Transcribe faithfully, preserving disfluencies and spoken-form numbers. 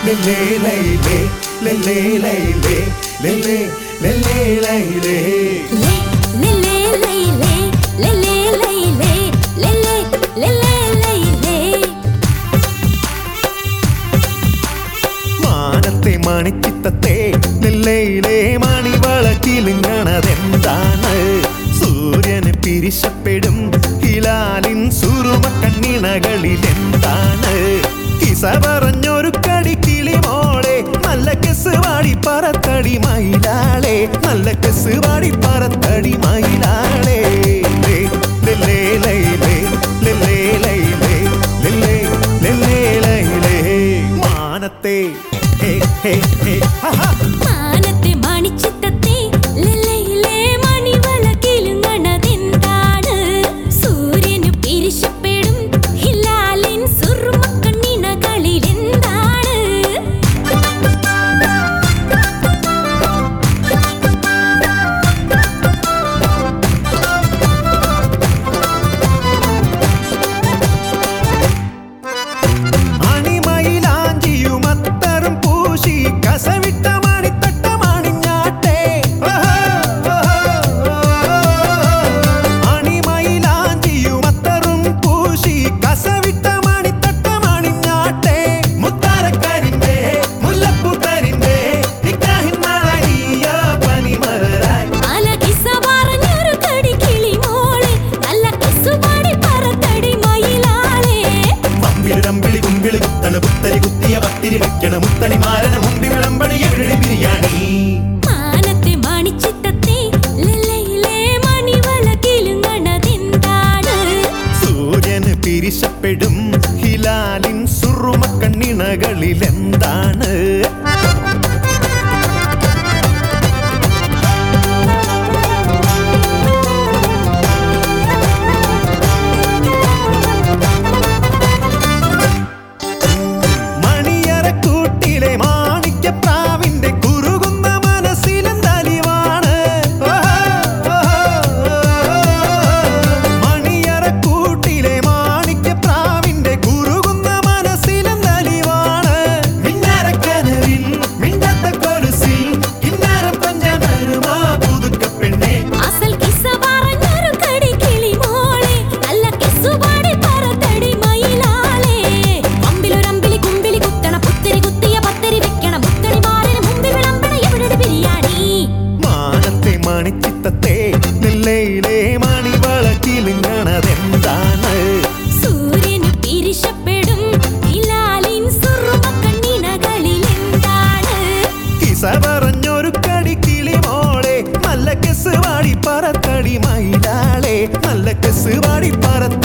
le le le le le le le le le le le le le മാനത്തെ മണിച്ചിത്തത്തെ നെല്ലയിലെ മണിവളക്കിലുങ്ങണതെന്താണ് സൂര്യന് പിരിശപ്പെടും ഹിലാലിൻ സുറുമ കണ്ണിണകളിലെന്താണ് കിസ പറഞ്ഞൊരു കടി കിളിമോളെ നല്ല കെസ് വാടി പറത്തടി മയിലാളെ നല്ല കെസ് വാടി പറത്തടി മയിലാളെ മാനത്തെ മാനത്തെ മണിച്ചിത്തത്തെ ലെല്ലയിലെ മണിവളക്കിലുങ്ങണതെന്താണ് സൂര്യനു പിരിശപ്പെടും ഹിലാലിൻ സുറുമ കണ്ണിണകളിലെന്താണ് മാനത്തെ മണിച്ചിത്തത്തെ ലെല്ലയിലെ മണിവളക്കിലുങ്ങണതെന്താണ് സൂര്യന് പിരിശപ്പെടും ഹിലാലിൻ സുറുമ കണ്ണിണകളിലെന്താണ് മണിച്ചിത്തത്തെ നെല്ലയിലെ മണിവളക്കിലുങ്ങണതെന്താണ് സൂര്യനു പിരിശപ്പെടും ഹിലാലിൻ സുറുമ കണ്ണിണകളിലെന്താണ് കിസ പറഞ്ഞൊരു കടി കിളിമോളെ നല്ല കെസ് വാടി പറത്തടി മയിലാളെ നല്ല കെസ് വാടി പറ